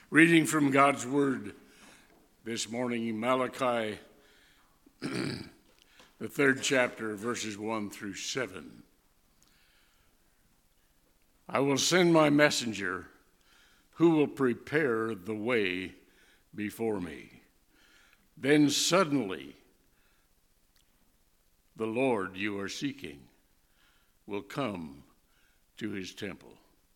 Reading from God's Word this morning, Malachi, the 3rd chapter, verses 1 through 7. I will send my messenger who will prepare the way before me. Then suddenly the Lord you are seeking will come to his temple.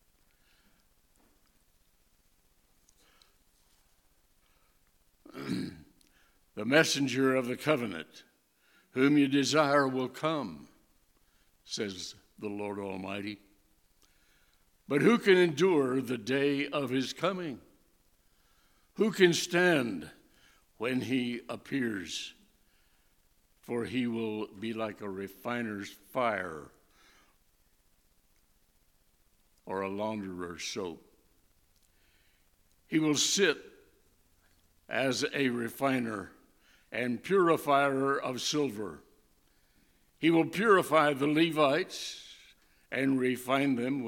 The messenger of the covenant, whom you desire, will come, says the Lord Almighty. But who can endure the day of his coming? Who can stand when he appears? For he will be like a refiner's fire or a launderer's soap. He will sit as a refiner and purifier of silver. He will purify the Levites and refine them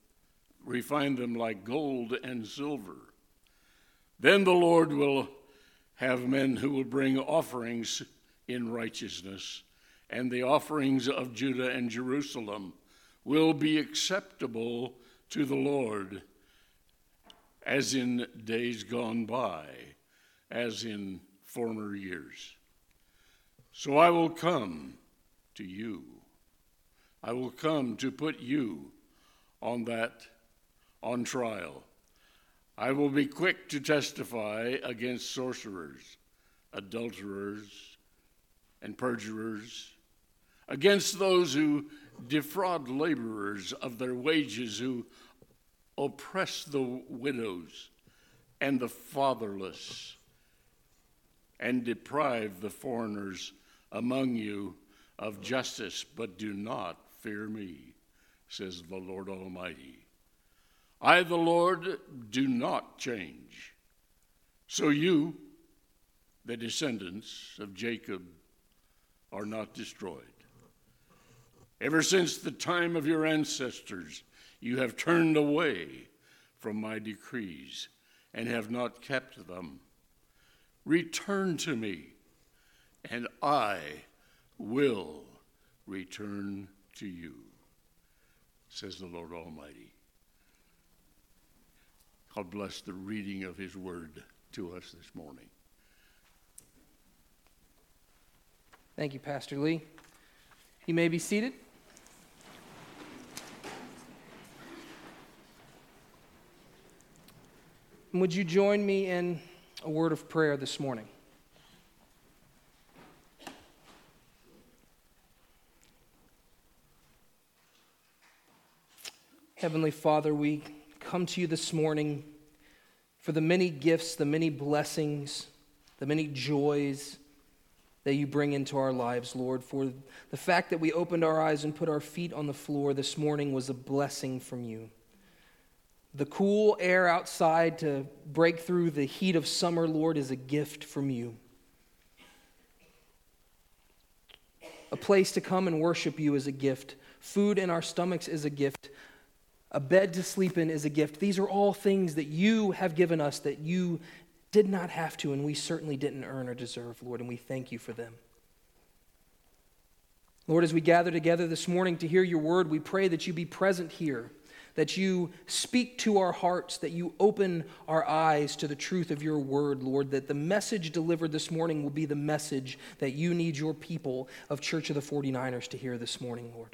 like gold and silver. Then the Lord will have men who will bring offerings in righteousness, and the offerings of Judah and Jerusalem will be acceptable to the Lord, as in days gone by, as in former years. So I will come to you. I will come to put you on trial. I will be quick to testify against sorcerers, adulterers, and perjurers, against those who defraud laborers of their wages, who oppress the widows and the fatherless, and deprive the foreigners among you of justice, but do not fear me, says the Lord Almighty. I, the Lord, do not change. So you, the descendants of Jacob, are not destroyed. Ever since the time of your ancestors, you have turned away from my decrees and have not kept them. Return to me, and I will return to you, says the Lord Almighty. God bless the reading of his word to us this morning. Thank you, Pastor Lee. You may be seated. And would you join me in a word of prayer this morning? Heavenly Father, we come to you this morning for the many gifts, the many blessings, the many joys that you bring into our lives, Lord. For the fact that we opened our eyes and put our feet on the floor this morning was a blessing from you. The cool air outside to break through the heat of summer, Lord, is a gift from you. A place to come and worship you is a gift. Food in our stomachs is a gift. A bed to sleep in is a gift. These are all things that you have given us that you did not have to, and we certainly didn't earn or deserve, Lord, and we thank you for them. Lord, as we gather together this morning to hear your word, we pray that you be present here, that you speak to our hearts, that you open our eyes to the truth of your word, Lord, that the message delivered this morning will be the message that you need your people of Church of the 49ers to hear this morning, Lord.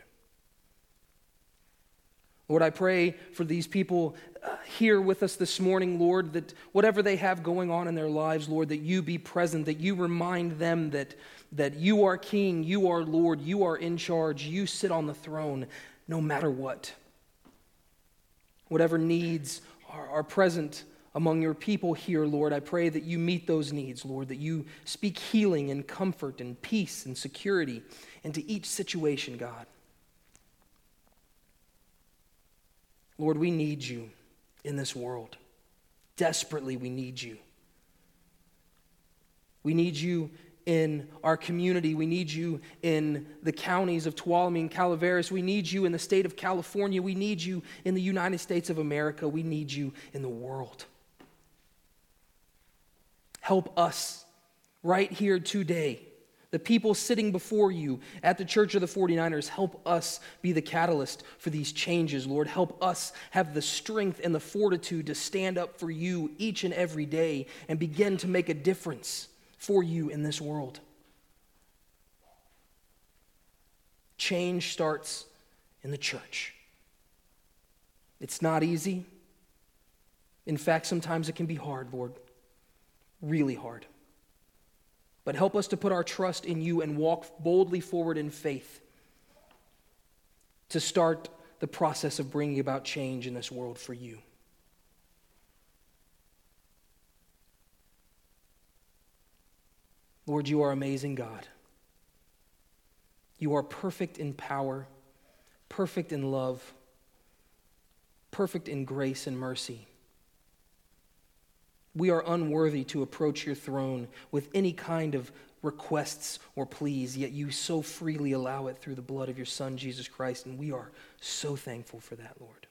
Lord, I pray for these people here with us this morning, Lord, that whatever they have going on in their lives, Lord, that you be present, that you remind them that you are King, you are Lord, you are in charge, you sit on the throne no matter what. Whatever needs are present among your people here, Lord, I pray that you meet those needs, Lord, that you speak healing and comfort and peace and security into each situation, God. Lord, we need you in this world. Desperately, we need you. We need you in our community. We need you in the counties of Tuolumne and Calaveras. We need you in the state of California. We need you in the United States of America. We need you in the world. Help us right here today. The people sitting before you at the Church of the 49ers, help us be the catalyst for these changes, Lord. Help us have the strength and the fortitude to stand up for you each and every day and begin to make a difference for you in this world. Change starts in the church. It's not easy. In fact, sometimes it can be hard, Lord. Really hard. But help us to put our trust in you and walk boldly forward in faith to start the process of bringing about change in this world for you. Lord, you are amazing God. You are perfect in power, perfect in love, perfect in grace and mercy. We are unworthy to approach your throne with any kind of requests or pleas, yet you so freely allow it through the blood of your Son, Jesus Christ, and we are so thankful for that, Lord.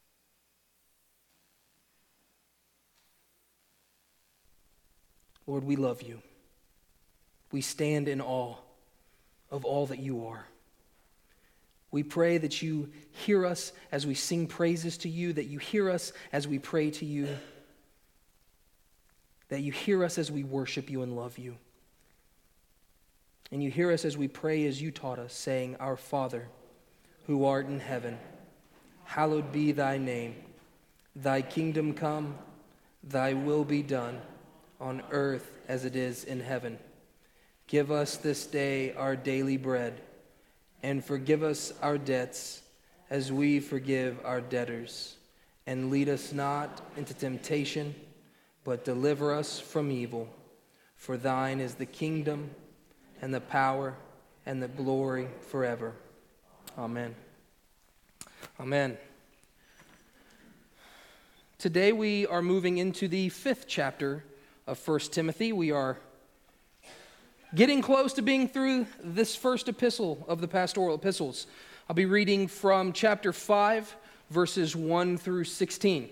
Lord, we love you. We stand in awe of all that you are. We pray that you hear us as we sing praises to you, that you hear us as we pray to you, that you hear us as we worship you and love you. And you hear us as we pray as you taught us, saying, Our Father, who art in heaven, hallowed be thy name. Thy kingdom come, thy will be done, on earth as it is in heaven. Give us this day our daily bread, and forgive us our debts as we forgive our debtors. And lead us not into temptation, but deliver us from evil. For thine is the kingdom, and the power, and the glory forever. Amen. Amen. Today we are moving into the 5th chapter of 1 Timothy. We are getting close to being through this first epistle of the pastoral epistles. I'll be reading from chapter 5, verses 1 through 16.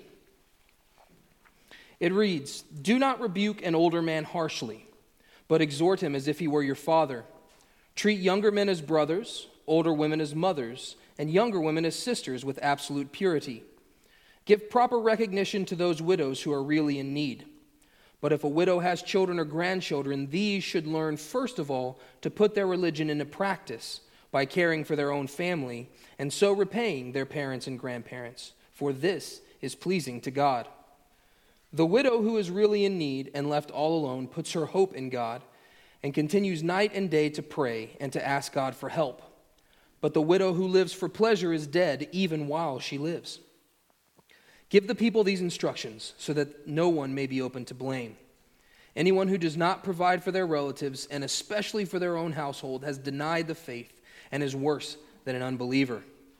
It reads, Do not rebuke an older man harshly, but exhort him as if he were your father. Treat younger men as brothers, older women as mothers, and younger women as sisters with absolute purity. Give proper recognition to those widows who are really in need. But if a widow has children or grandchildren, these should learn first of all to put their religion into practice by caring for their own family, and so repaying their parents and grandparents, for this is pleasing to God. The widow who is really in need and left all alone puts her hope in God and continues night and day to pray and to ask God for help. But the widow who lives for pleasure is dead even while she lives. Give the people these instructions so that no one may be open to blame. Anyone who does not provide for their relatives, and especially for their own household, has denied the faith and is worse than an unbeliever.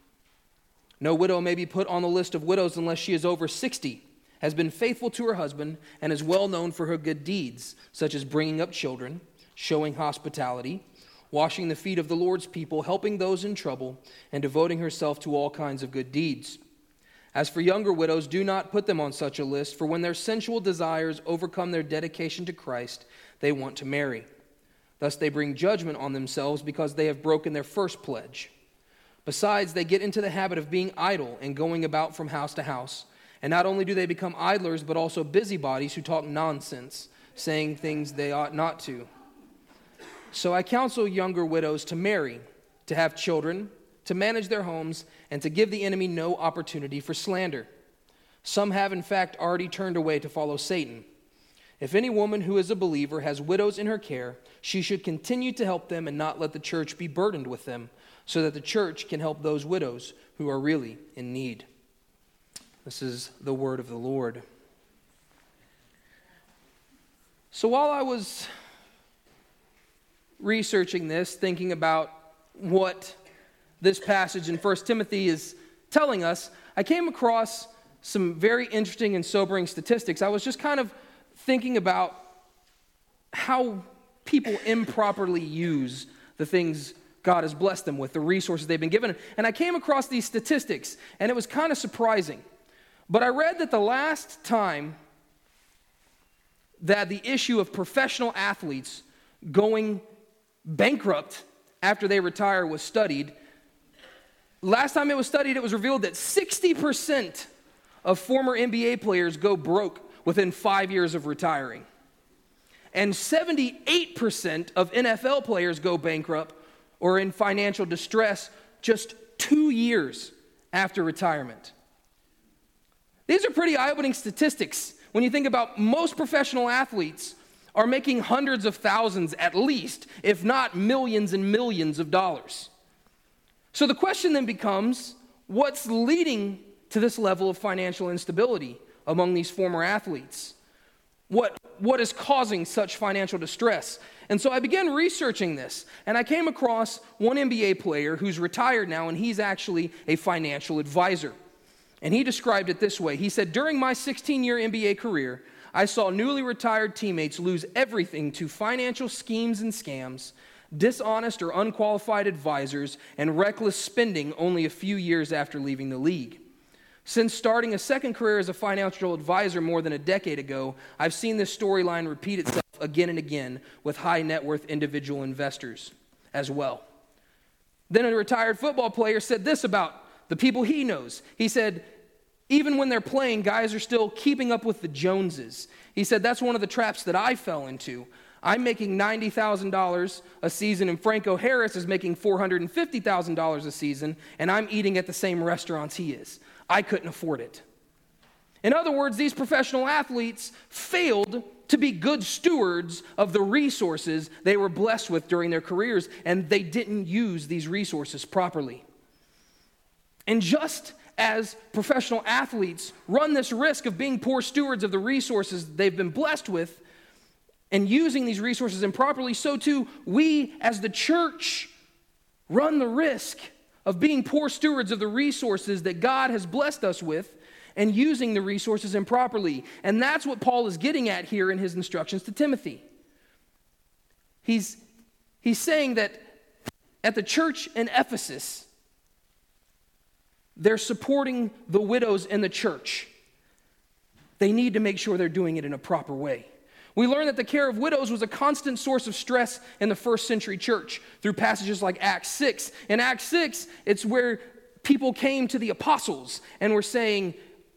No widow may be put on the list of widows unless she is over 60, has been faithful to her husband, and is well known for her good deeds, such as bringing up children, showing hospitality, washing the feet of the Lord's people, helping those in trouble, and devoting herself to all kinds of good deeds. As for younger widows, do not put them on such a list, for when their sensual desires overcome their dedication to Christ, they want to marry. Thus they bring judgment on themselves because they have broken their first pledge. Besides, they get into the habit of being idle and going about from house to house. And not only do they become idlers, but also busybodies who talk nonsense, saying things they ought not to. So I counsel younger widows to marry, to have children, to manage their homes, and to give the enemy no opportunity for slander. Some have, in fact, already turned away to follow Satan. If any woman who is a believer has widows in her care, she should continue to help them and not let the church be burdened with them, so that the church can help those widows who are really in need. This is the word of the Lord. So while I was researching this, thinking about what this passage in 1 Timothy is telling us, I came across some very interesting and sobering statistics. I was just kind of thinking about how people improperly use the things God has blessed them with, the resources they've been given. And I came across these statistics, and it was kind of surprising. But I read that the last time that the issue of professional athletes going bankrupt after they retire was studied. Last time it was studied, it was revealed that 60% of former NBA players go broke within 5 years of retiring. And 78% of NFL players go bankrupt or in financial distress just 2 years after retirement. These are pretty eye-opening statistics when you think about most professional athletes are making hundreds of thousands at least, if not millions and millions of dollars. So the question then becomes, what's leading to this level of financial instability among these former athletes? What is causing such financial distress? And so I began researching this, and I came across one NBA player who's retired now, and he's actually a financial advisor. And he described it this way. He said, "During my 16-year NBA career, I saw newly retired teammates lose everything to financial schemes and scams, dishonest or unqualified advisors, and reckless spending only a few years after leaving the league. Since starting a second career as a financial advisor more than a decade ago, I've seen this storyline repeat itself again and again with high net worth individual investors as well." Then a retired football player said this about the people he knows. He said, "Even when they're playing, guys are still keeping up with the Joneses." He said, "That's one of the traps that I fell into. I'm making $90,000 a season, and Franco Harris is making $450,000 a season, and I'm eating at the same restaurants he is. I couldn't afford it." In other words, these professional athletes failed to be good stewards of the resources they were blessed with during their careers, and they didn't use these resources properly. And just as professional athletes run this risk of being poor stewards of the resources they've been blessed with and using these resources improperly, so too we as the church run the risk of being poor stewards of the resources that God has blessed us with and using the resources improperly. And that's what Paul is getting at here in his instructions to Timothy. He's saying that at the church in Ephesus, they're supporting the widows in the church. They need to make sure they're doing it in a proper way. We learn that the care of widows was a constant source of stress in the first century church through passages like Acts 6. In Acts 6, it's where people came to the apostles and were saying,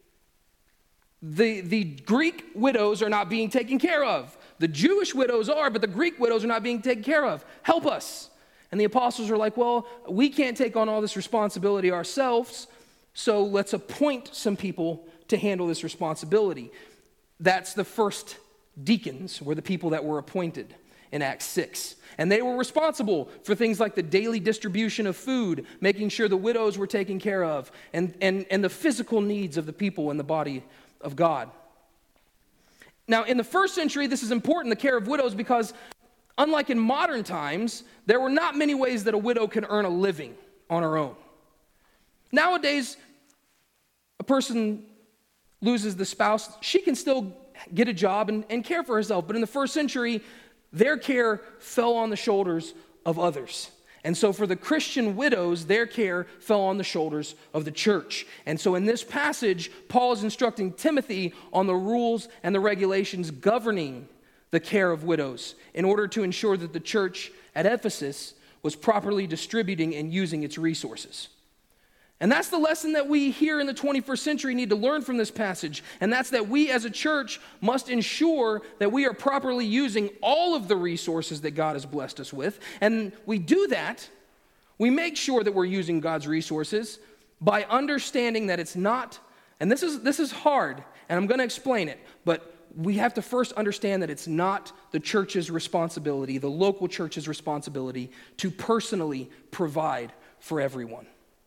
the Greek widows are not being taken care of. The Jewish widows are, but the Greek widows are not being taken care of. Help us. And the apostles are like, well, we can't take on all this responsibility ourselves, so let's appoint some people to handle this responsibility. That's the first deacons, were the people that were appointed in Acts 6. And they were responsible for things like the daily distribution of food, making sure the widows were taken care of, and the physical needs of the people in the body of God. Now, in the first century, this is important, the care of widows, because unlike in modern times, there were not many ways that a widow could earn a living on her own. Nowadays, a person loses the spouse, she can still get a job and care for herself. But in the first century, their care fell on the shoulders of others. And so for the Christian widows, their care fell on the shoulders of the church. And so in this passage, Paul is instructing Timothy on the rules and the regulations governing the care of widows in order to ensure that the church at Ephesus was properly distributing and using its resources. And that's the lesson that we here in the 21st century need to learn from this passage. And that's that we as a church must ensure that we are properly using all of the resources that God has blessed us with. And we do that, we make sure that we're using God's resources by understanding that it's not, and this is hard, and I'm going to explain it, but we have to first understand that it's not the church's responsibility, the local church's responsibility, to personally provide for everyone.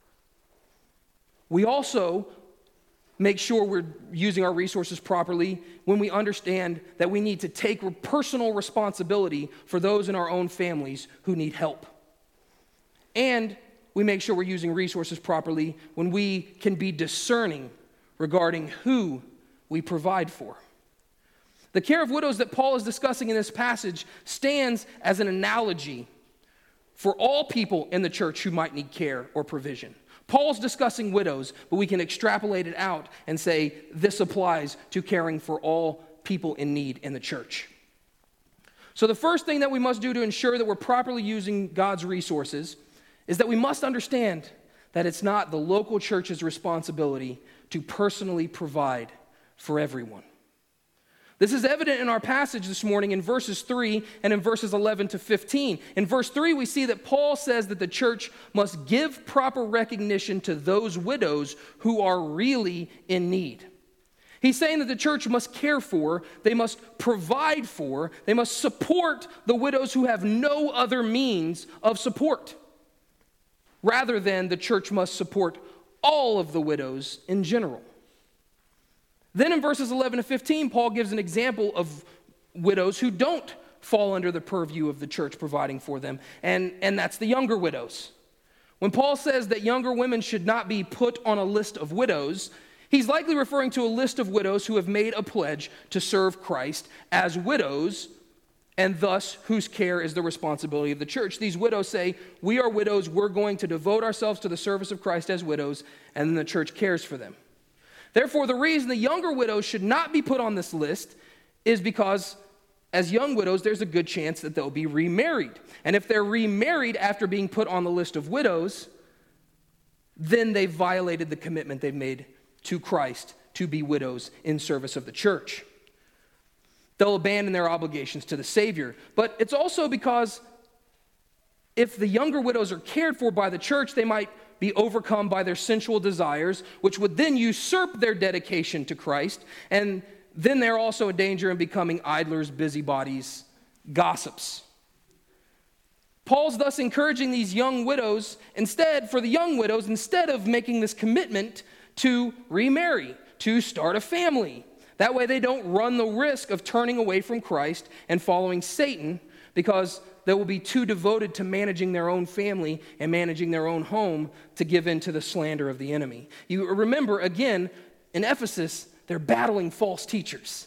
We also make sure we're using our resources properly when we understand that we need to take personal responsibility for those in our own families who need help. And we make sure we're using resources properly when we can be discerning regarding who we provide for. The care of widows that Paul is discussing in this passage stands as an analogy for all people in the church who might need care or provision. Paul's discussing widows, but we can extrapolate it out and say this applies to caring for all people in need in the church. So the first thing that we must do to ensure that we're properly using God's resources is that we must understand that it's not the local church's responsibility to personally provide for everyone. This is evident in our passage this morning in verses 3 and in verses 11 to 15. In verse 3, we see that Paul says that the church must give proper recognition to those widows who are really in need. He's saying that the church must care for, they must provide for, they must support the widows who have no other means of support, rather than the church must support all of the widows in general. Then in verses 11 to 15, Paul gives an example of widows who don't fall under the purview of the church providing for them, and that's the younger widows. When Paul says that younger women should not be put on a list of widows, he's likely referring to a list of widows who have made a pledge to serve Christ as widows, and thus whose care is the responsibility of the church. These widows say, we are widows, we're going to devote ourselves to the service of Christ as widows, and then the church cares for them. Therefore, the reason the younger widows should not be put on this list is because as young widows, there's a good chance that they'll be remarried. And if they're remarried after being put on the list of widows, then they've violated the commitment they've made to Christ to be widows in service of the church. They'll abandon their obligations to the Savior. But it's also because if the younger widows are cared for by the church, they might be overcome by their sensual desires, which would then usurp their dedication to Christ, and then they're also a danger in becoming idlers, busybodies, gossips. Paul's thus encouraging these young widows, instead of making this commitment to remarry, to start a family. That way they don't run the risk of turning away from Christ and following Satan, because they will be too devoted to managing their own family and managing their own home to give in to the slander of the enemy. You remember, again, in Ephesus, they're battling false teachers.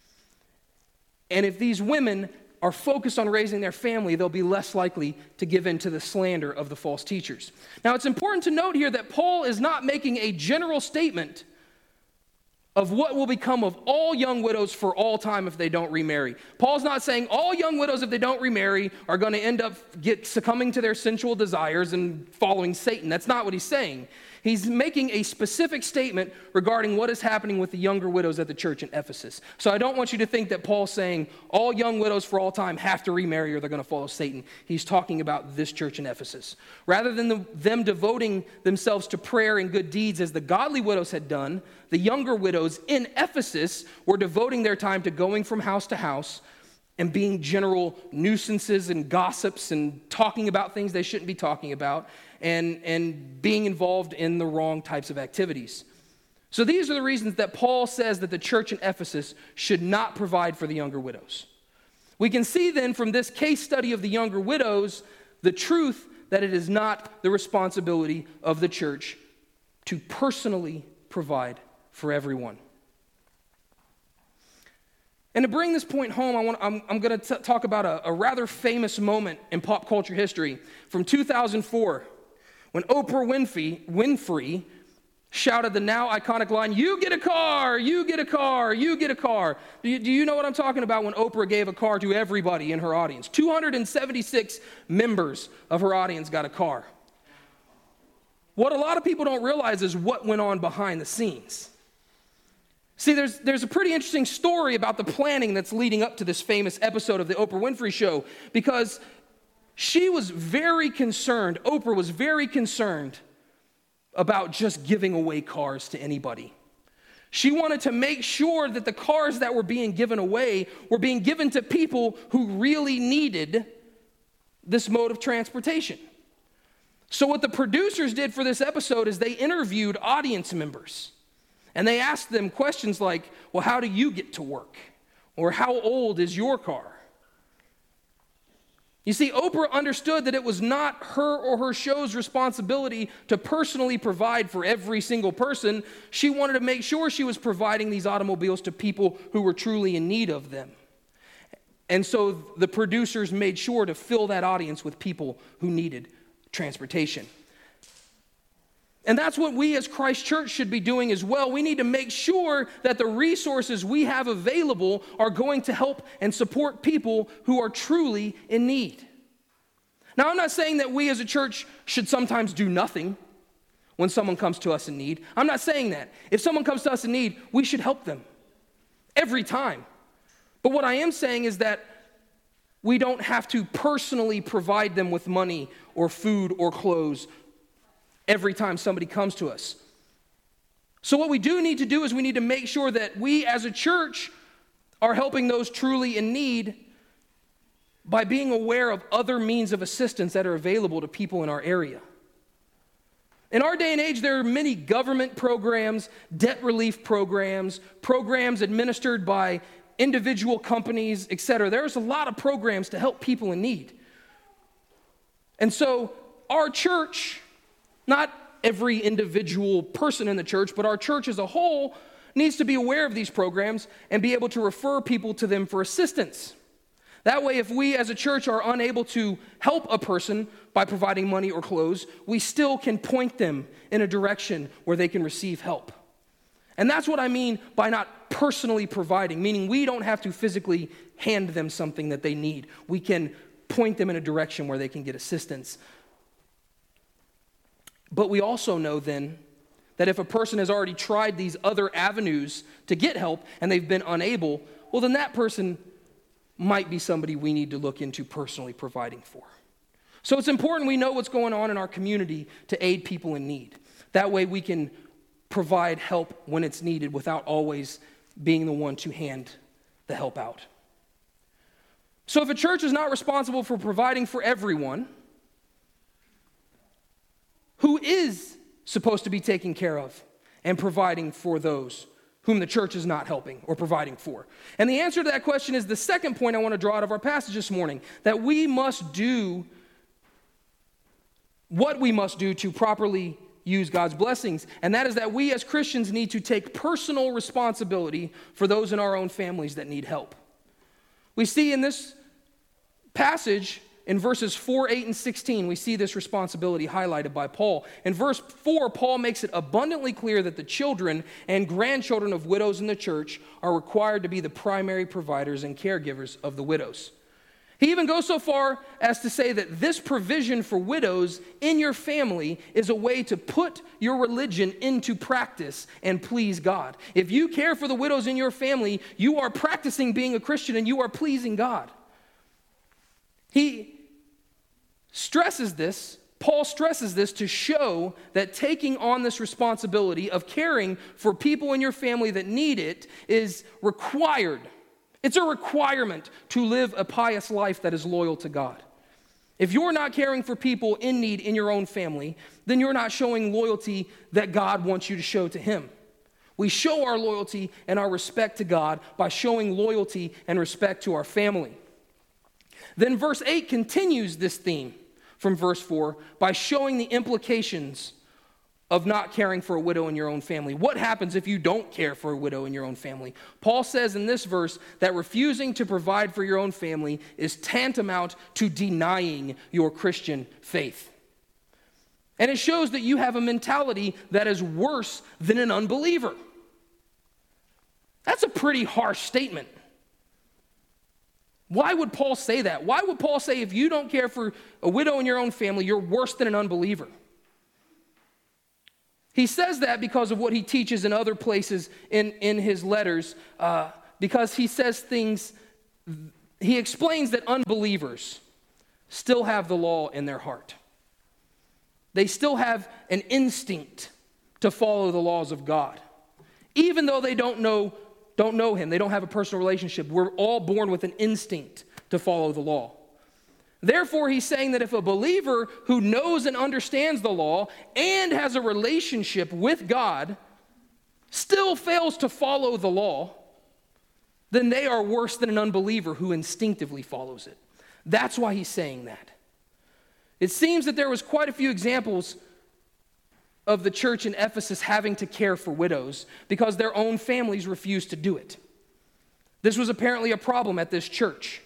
And if these women are focused on raising their family, they'll be less likely to give in to the slander of the false teachers. Now, it's important to note here that Paul is not making a general statement of what will become of all young widows for all time if they don't remarry. Paul's not saying all young widows, if they don't remarry, are going to end up succumbing to their sensual desires and following Satan. That's not what he's saying. He's making a specific statement regarding what is happening with the younger widows at the church in Ephesus. So I don't want you to think that Paul's saying all young widows for all time have to remarry or they're going to follow Satan. He's talking about this church in Ephesus. Rather than them devoting themselves to prayer and good deeds as the godly widows had done, the younger widows in Ephesus were devoting their time to going from house to house and being general nuisances and gossips and talking about things they shouldn't be talking about and being involved in the wrong types of activities. So these are the reasons that Paul says that the church in Ephesus should not provide for the younger widows. We can see then from this case study of the younger widows the truth that it is not the responsibility of the church to personally provide for everyone. And to bring this point home, I'm going to talk about a rather famous moment in pop culture history from 2004 when Oprah Winfrey shouted the now iconic line, "You get a car, you get a car, you get a car." Do you know what I'm talking about when Oprah gave a car to everybody in her audience? 276 members of her audience got a car. What a lot of people don't realize is what went on behind the scenes. See, there's a pretty interesting story about the planning that's leading up to this famous episode of the Oprah Winfrey Show, because Oprah was very concerned about just giving away cars to anybody. She wanted to make sure that the cars that were being given away were being given to people who really needed this mode of transportation. So what the producers did for this episode is they interviewed audience members. And they asked them questions like, well, how do you get to work? Or how old is your car? You see, Oprah understood that it was not her or her show's responsibility to personally provide for every single person. She wanted to make sure she was providing these automobiles to people who were truly in need of them. And so the producers made sure to fill that audience with people who needed transportation. And that's what we as Christ Church should be doing as well. We need to make sure that the resources we have available are going to help and support people who are truly in need. Now, I'm not saying that we as a church should sometimes do nothing when someone comes to us in need. I'm not saying that. If someone comes to us in need, we should help them every time. But what I am saying is that we don't have to personally provide them with money or food or clothes every time somebody comes to us. So what we do need to do is we need to make sure that we as a church are helping those truly in need by being aware of other means of assistance that are available to people in our area. In our day and age, there are many government programs, debt relief programs, programs administered by individual companies, etc. There's a lot of programs to help people in need. And so our church, not every individual person in the church, but our church as a whole needs to be aware of these programs and be able to refer people to them for assistance. That way, if we as a church are unable to help a person by providing money or clothes, we still can point them in a direction where they can receive help. And that's what I mean by not personally providing, meaning we don't have to physically hand them something that they need. We can point them in a direction where they can get assistance. But we also know then that if a person has already tried these other avenues to get help and they've been unable, well, then that person might be somebody we need to look into personally providing for. So it's important we know what's going on in our community to aid people in need. That way we can provide help when it's needed without always being the one to hand the help out. So if a church is not responsible for providing for everyone, who is supposed to be taking care of and providing for those whom the church is not helping or providing for? And the answer to that question is the second point I want to draw out of our passage this morning, that we must do what we must do to properly use God's blessings, and that is that we as Christians need to take personal responsibility for those in our own families that need help. We see in this passage, in verses 4, 8, and 16, we see this responsibility highlighted by Paul. In verse 4, Paul makes it abundantly clear that the children and grandchildren of widows in the church are required to be the primary providers and caregivers of the widows. He even goes so far as to say that this provision for widows in your family is a way to put your religion into practice and please God. If you care for the widows in your family, you are practicing being a Christian and you are pleasing God. Paul stresses this to show that taking on this responsibility of caring for people in your family that need it is required. It's a requirement to live a pious life that is loyal to God. If you're not caring for people in need in your own family, then you're not showing loyalty that God wants you to show to Him. We show our loyalty and our respect to God by showing loyalty and respect to our family. Then verse 8 continues this theme from verse 4 by showing the implications of not caring for a widow in your own family. What happens if you don't care for a widow in your own family? Paul says in this verse that refusing to provide for your own family is tantamount to denying your Christian faith. And it shows that you have a mentality that is worse than an unbeliever. That's a pretty harsh statement. Why would Paul say that? Why would Paul say if you don't care for a widow in your own family, you're worse than an unbeliever? He says that because of what he teaches in other places in his letters, because he says things, he explains that unbelievers still have the law in their heart. They still have an instinct to follow the laws of God. Even though they don't know him, they don't have a personal relationship. We're all born with an instinct to follow the law. Therefore, he's saying that if a believer who knows and understands the law and has a relationship with God still fails to follow the law, then they are worse than an unbeliever who instinctively follows it. That's why he's saying that. It seems that there was quite a few examples of the church in Ephesus having to care for widows because their own families refused to do it. This was apparently a problem at this church.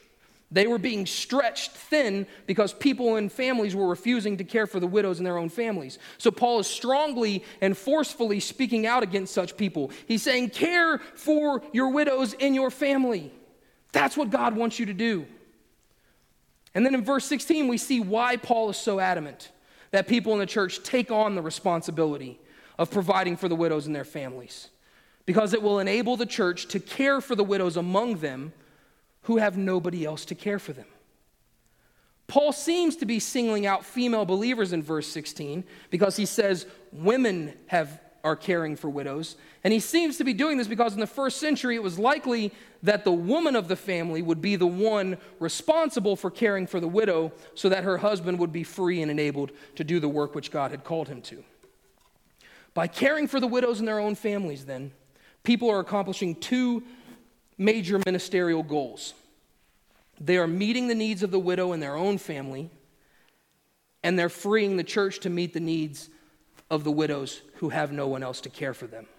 They were being stretched thin because people and families were refusing to care for the widows in their own families. So Paul is strongly and forcefully speaking out against such people. He's saying, care for your widows in your family. That's what God wants you to do. And then in verse 16, we see why Paul is so adamant that people in the church take on the responsibility of providing for the widows and their families. Because it will enable the church to care for the widows among them who have nobody else to care for them. Paul seems to be singling out female believers in verse 16 because he says women are caring for widows. And he seems to be doing this because in the first century it was likely that the woman of the family would be the one responsible for caring for the widow so that her husband would be free and enabled to do the work which God had called him to. By caring for the widows in their own families, then, people are accomplishing two major ministerial goals. They are meeting the needs of the widow in their own family, and they're freeing the church to meet the needs of the widows who have no one else to care for them.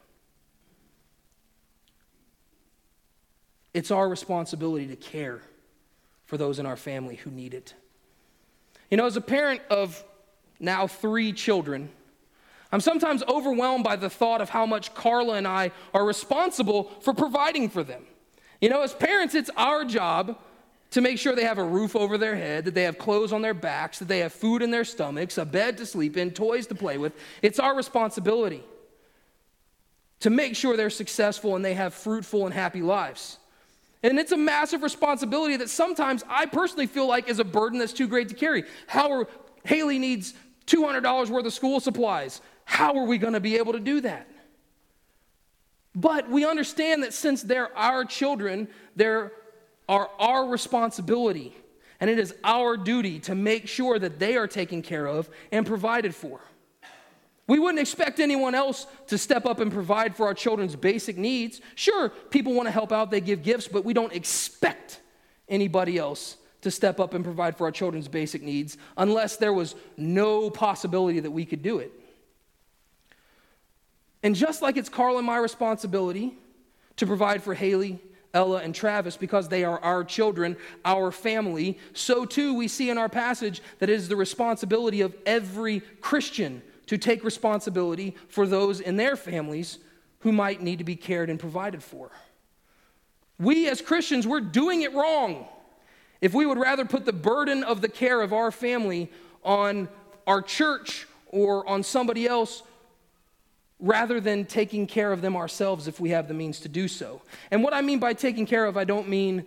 It's our responsibility to care for those in our family who need it. You know, as a parent of now 3 children, I'm sometimes overwhelmed by the thought of how much Carla and I are responsible for providing for them. You know, as parents, it's our job to make sure they have a roof over their head, that they have clothes on their backs, that they have food in their stomachs, a bed to sleep in, toys to play with. It's our responsibility to make sure they're successful and they have fruitful and happy lives. And it's a massive responsibility that sometimes I personally feel like is a burden that's too great to carry. Haley needs $200 worth of school supplies. How are we going to be able to do that? But we understand that since they're our children, they are our responsibility. And it is our duty to make sure that they are taken care of and provided for. We wouldn't expect anyone else to step up and provide for our children's basic needs. Sure, people want to help out, they give gifts, but we don't expect anybody else to step up and provide for our children's basic needs unless there was no possibility that we could do it. And just like it's Carl and my responsibility to provide for Haley, Ella, and Travis because they are our children, our family, so too we see in our passage that it is the responsibility of every Christian to take responsibility for those in their families who might need to be cared and provided for. We as Christians, we're doing it wrong if we would rather put the burden of the care of our family on our church or on somebody else rather than taking care of them ourselves if we have the means to do so. And what I mean by taking care of, I don't mean,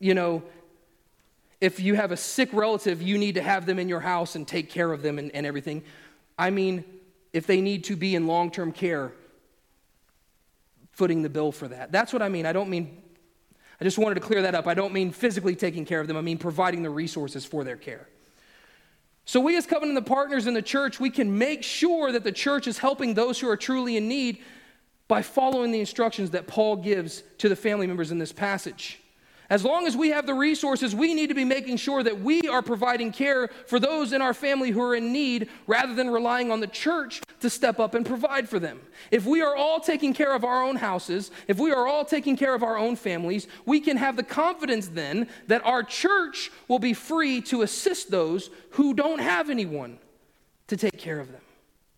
if you have a sick relative, you need to have them in your house and take care of them and everything. I mean, if they need to be in long-term care, footing the bill for that. That's what I mean. I just wanted to clear that up. I don't mean physically taking care of them. I mean providing the resources for their care. So we as Covenant Partners in the church, we can make sure that the church is helping those who are truly in need by following the instructions that Paul gives to the family members in this passage. As long as we have the resources, we need to be making sure that we are providing care for those in our family who are in need rather than relying on the church to step up and provide for them. If we are all taking care of our own houses, if we are all taking care of our own families, we can have the confidence then that our church will be free to assist those who don't have anyone to take care of them.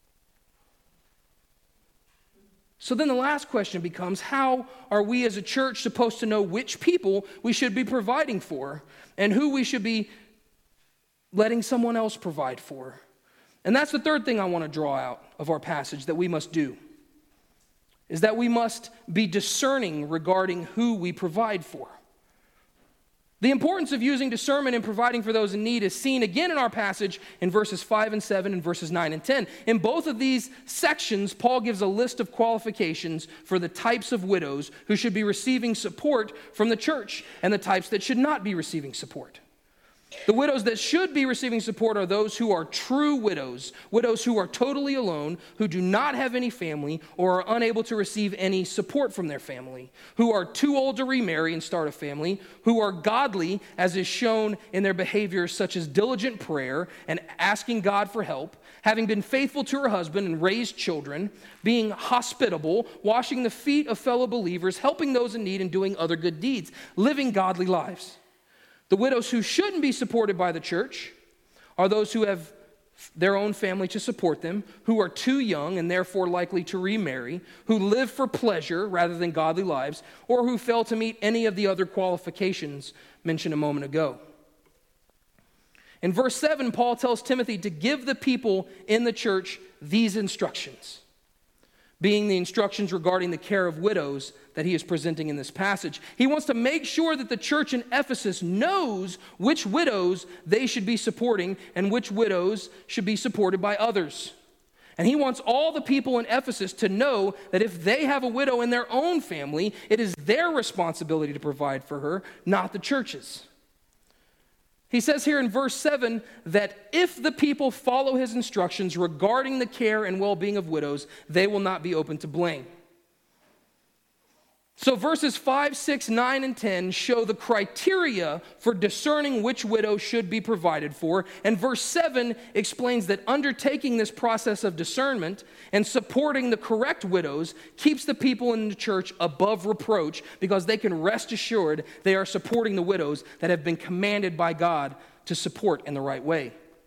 So then the last question becomes, how are we as a church supposed to know which people we should be providing for and who we should be letting someone else provide for? And that's the third thing I want to draw out of our passage that we must do, is that we must be discerning regarding who we provide for. The importance of using discernment and providing for those in need is seen again in our passage in verses 5 and 7 and verses 9 and 10. In both of these sections, Paul gives a list of qualifications for the types of widows who should be receiving support from the church and the types that should not be receiving support. The widows that should be receiving support are those who are true widows, widows who are totally alone, who do not have any family or are unable to receive any support from their family, who are too old to remarry and start a family, who are godly, as is shown in their behaviors such as diligent prayer and asking God for help, having been faithful to her husband and raised children, being hospitable, washing the feet of fellow believers, helping those in need, and doing other good deeds, living godly lives. The widows who shouldn't be supported by the church are those who have their own family to support them, who are too young and therefore likely to remarry, who live for pleasure rather than godly lives, or who fail to meet any of the other qualifications mentioned a moment ago. In verse 7, Paul tells Timothy to give the people in the church these instructions, being the instructions regarding the care of widows that he is presenting in this passage. He wants to make sure that the church in Ephesus knows which widows they should be supporting and which widows should be supported by others. And he wants all the people in Ephesus to know that if they have a widow in their own family, it is their responsibility to provide for her, not the church's. He says here in verse 7 that if the people follow his instructions regarding the care and well-being of widows, they will not be open to blame. So verses 5, 6, 9, and 10 show the criteria for discerning which widow should be provided for. And verse 7 explains that undertaking this process of discernment and supporting the correct widows keeps the people in the church above reproach, because they can rest assured they are supporting the widows that have been commanded by God to support in the right way.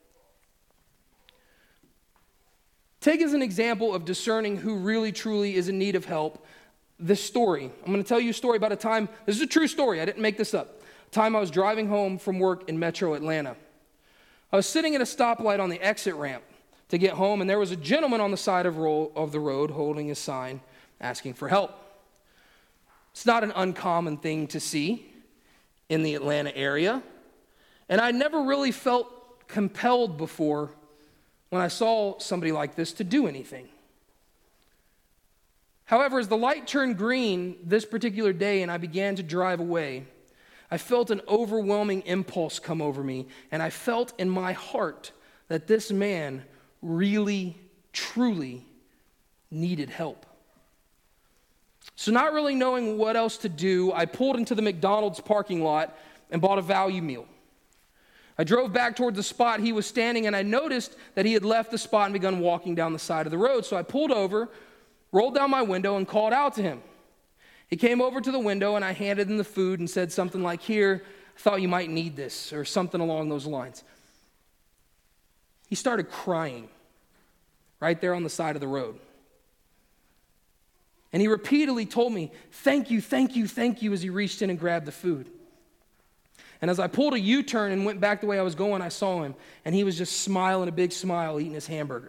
Take as an example of discerning who really truly is in need of help this story. I'm going to tell you a story about a time, this is a true story, I didn't make this up. A time I was driving home from work in Metro Atlanta. I was sitting at a stoplight on the exit ramp to get home, and there was a gentleman on the side of the road holding a sign asking for help. It's not an uncommon thing to see in the Atlanta area, and I never really felt compelled before when I saw somebody like this to do anything. However, as the light turned green this particular day and I began to drive away, I felt an overwhelming impulse come over me, and I felt in my heart that this man really, truly needed help. So not really knowing what else to do, I pulled into the McDonald's parking lot and bought a value meal. I drove back toward the spot he was standing, and I noticed that he had left the spot and begun walking down the side of the road. So I pulled over, rolled down my window, and called out to him. He came over to the window, and I handed him the food and said something like, "Here, I thought you might need this," or something along those lines. He started crying right there on the side of the road. And he repeatedly told me, "Thank you, thank you, thank you," as he reached in and grabbed the food. And as I pulled a U-turn and went back the way I was going, I saw him, and he was just smiling a big smile, eating his hamburger.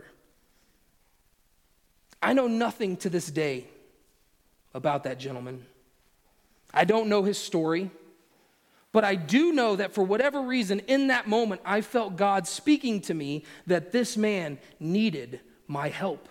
I know nothing to this day about that gentleman. I don't know his story, but I do know that for whatever reason, in that moment, I felt God speaking to me that this man needed my help.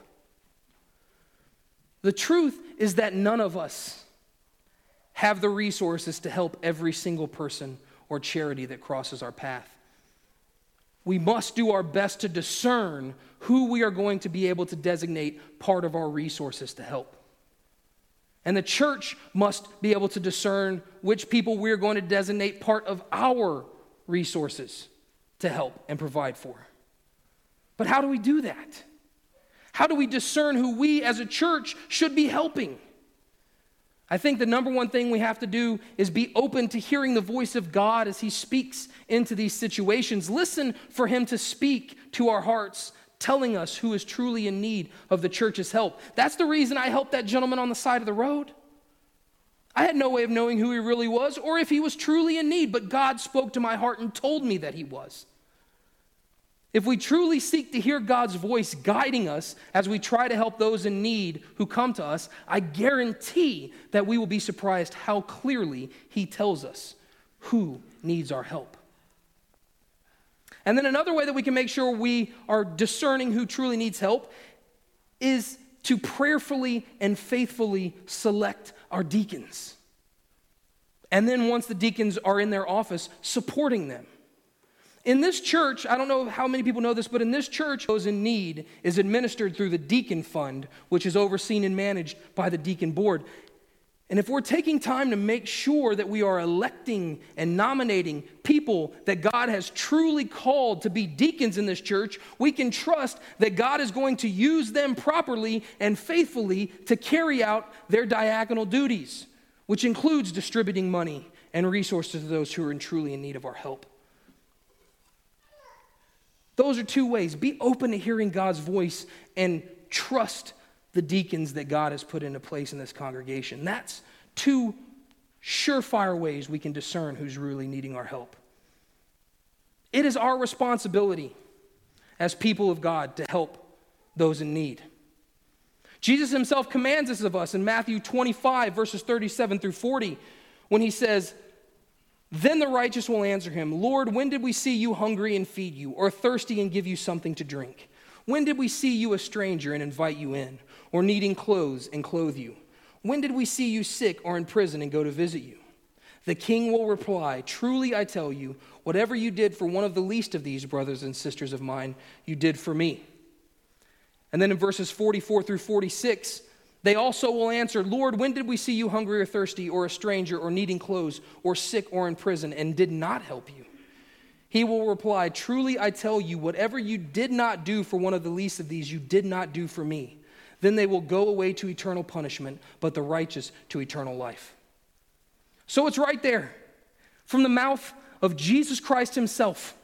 The truth is that none of us have the resources to help every single person or charity that crosses our path. We must do our best to discern who we are going to be able to designate part of our resources to help. And the church must be able to discern which people we're going to designate part of our resources to help and provide for. But how do we do that? How do we discern who we as a church should be helping? I think the number one thing we have to do is be open to hearing the voice of God as he speaks into these situations. Listen for him to speak to our hearts, telling us who is truly in need of the church's help. That's the reason I helped that gentleman on the side of the road. I had no way of knowing who he really was or if he was truly in need, but God spoke to my heart and told me that he was. If we truly seek to hear God's voice guiding us as we try to help those in need who come to us, I guarantee that we will be surprised how clearly he tells us who needs our help. And then another way that we can make sure we are discerning who truly needs help is to prayerfully and faithfully select our deacons. And then once the deacons are in their office, supporting them. In this church, I don't know how many people know this, but in this church, those in need is administered through the deacon fund, which is overseen and managed by the deacon board. And if we're taking time to make sure that we are electing and nominating people that God has truly called to be deacons in this church, we can trust that God is going to use them properly and faithfully to carry out their diaconal duties, which includes distributing money and resources to those who are truly in need of our help. Those are two ways. Be open to hearing God's voice and trust the deacons that God has put into place in this congregation. That's two surefire ways we can discern who's really needing our help. It is our responsibility as people of God to help those in need. Jesus himself commands this of us in Matthew 25, verses 37 through 40, when he says, "Then the righteous will answer him, 'Lord, when did we see you hungry and feed you, or thirsty and give you something to drink? When did we see you a stranger and invite you in, or needing clothes and clothe you? When did we see you sick or in prison and go to visit you?' The king will reply, 'Truly I tell you, whatever you did for one of the least of these brothers and sisters of mine, you did for me.'" And then in verses 44 through 46, they also will answer, "Lord, when did we see you hungry or thirsty or a stranger or needing clothes or sick or in prison and did not help you?" He will reply, "Truly I tell you, whatever you did not do for one of the least of these, you did not do for me." Then they will go away to eternal punishment, but the righteous to eternal life. So it's right there from the mouth of Jesus Christ himself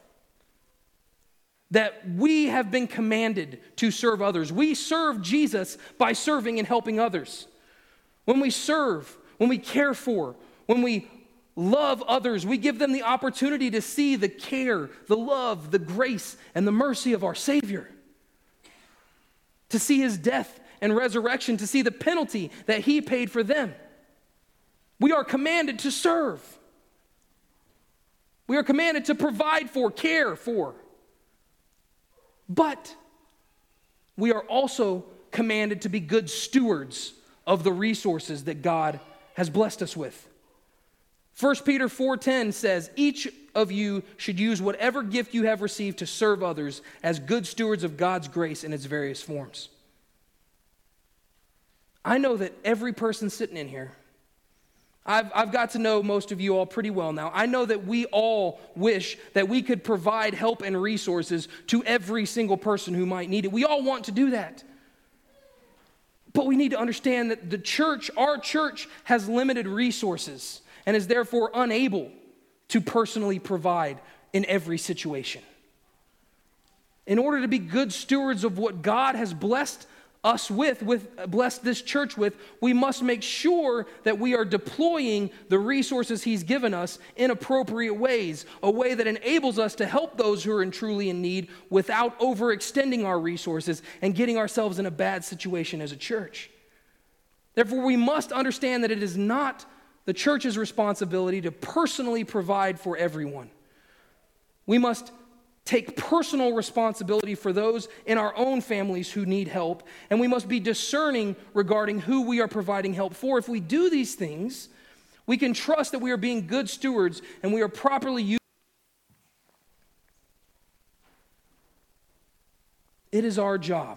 that we have been commanded to serve others. We serve Jesus by serving and helping others. When we serve, when we care for, when we love others, we give them the opportunity to see the care, the love, the grace, and the mercy of our Savior. To see his death and resurrection, to see the penalty that he paid for them. We are commanded to serve. We are commanded to provide for, care for. But we are also commanded to be good stewards of the resources that God has blessed us with. 1 Peter 4:10 says, "Each of you should use whatever gift you have received to serve others as good stewards of God's grace in its various forms." I know that every person sitting in here, I've got to know most of you all pretty well now. I know that we all wish that we could provide help and resources to every single person who might need it. We all want to do that. But we need to understand that the church, our church, has limited resources and is therefore unable to personally provide in every situation. In order to be good stewards of what God has blessed us blessed this church with, we must make sure that we are deploying the resources he's given us in appropriate ways, a way that enables us to help those who are truly in need without overextending our resources and getting ourselves in a bad situation as a church. Therefore, we must understand that it is not the church's responsibility to personally provide for everyone. We must take personal responsibility for those in our own families who need help, and we must be discerning regarding who we are providing help for. If we do these things, we can trust that we are being good stewards and we are properly using. It is our job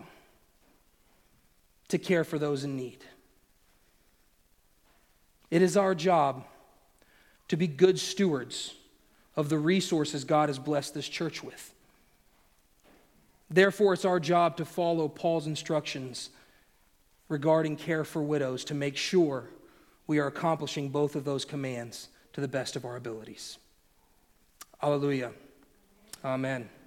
to care for those in need. It is our job to be good stewards of the resources God has blessed this church with. Therefore, it's our job to follow Paul's instructions regarding care for widows to make sure we are accomplishing both of those commands to the best of our abilities. Hallelujah. Amen.